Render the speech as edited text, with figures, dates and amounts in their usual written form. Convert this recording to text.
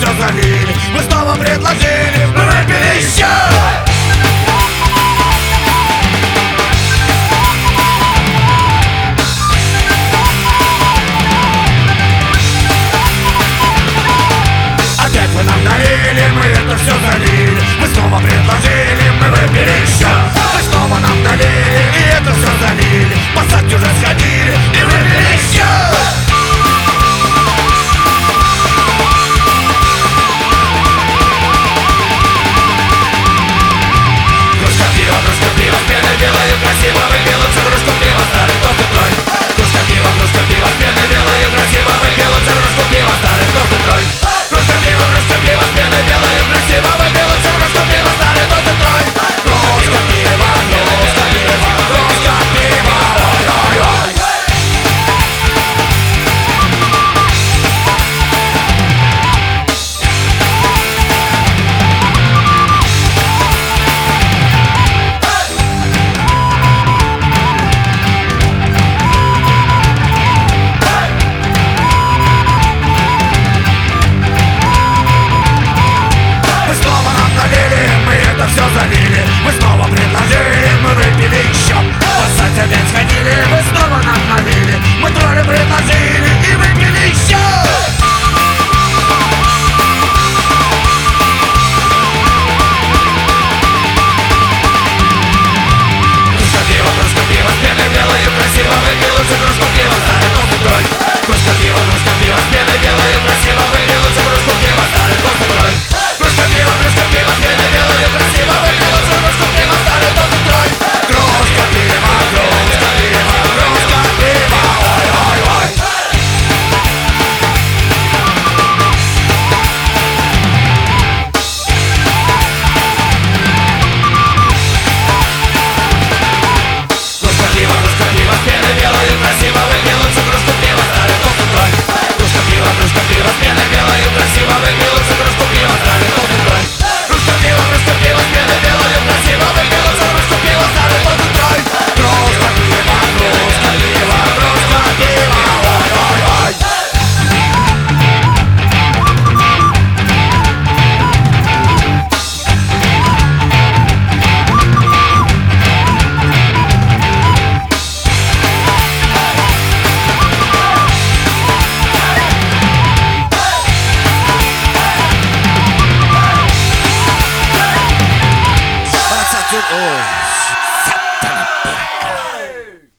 все залили. Мы снова предложили, мы выпили еще. Опять вы нам налили, мы это все залили. Мы снова предложили, мы выпили еще. Вы снова нам налили, и это все залили. Посадки уже сходили, и выпили еще. Кружка пива, с пеной белой, красиво выпила всю кружку пива, старый тост и трой. Кружка пива, с пеной белой, красиво выпила всю кружку пива, старый тост и трой. Кружка пива, с пеной белой, красиво выпила всю кружку пива, старый тост и трой. Кружка пива, кружка пива, ой-ой-ой. Все залили, мы снова предложили, мы выпили еще. Посадки опять сходили, вы снова нам налили. Мы трое предложили и выпили еще. Кружка пива, с пеной белой, красиво выпила всю кружку пива, старый тост и трой. Кружка пива, с пеной белой, красиво выпила всю кружку пива, старый тост и трой. Кружка пива, с пеной белой, красиво выпила всю кружку пива, старый тост и трой. Кружка пива, кружка пива, ой-ой-ой. Кружка пива, с пеной белой, красиво выпила всю кружку пива, старый тост и трой. Кружка пива, с пеной белой, красиво выпила всю кружку пива, старый тост и трой. Кружка пива, с пеной белой, красиво выпила всю кружку пива, старый тост и трой. Кружка пива, ой-ой-ой. Ой.